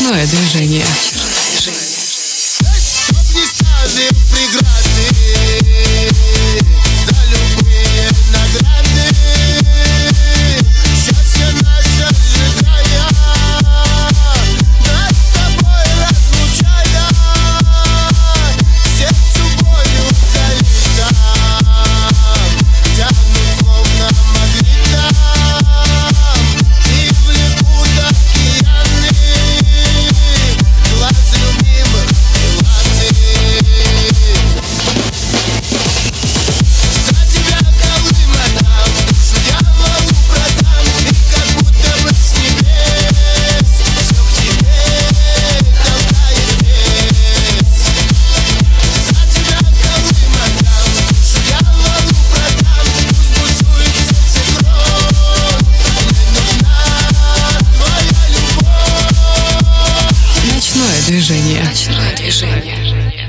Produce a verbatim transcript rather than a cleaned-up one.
Ночное движение. Чтоб не ставил преграды за любые награды, счастье наше сжигая, нас с тобой разлучая, сердцу болью залито, тянут словно магнитом, и влекут океаны глаз любимых Миланы. За тебя Колыма дам, душу дьяволу продам, и как будто бы с небес все к тебе толкает вес. За тебя Колыма дам, душу дьяволу продам, пусть бушует сердце кровь, мне нужна твоя любовь. Ночное движение. Ночное движение.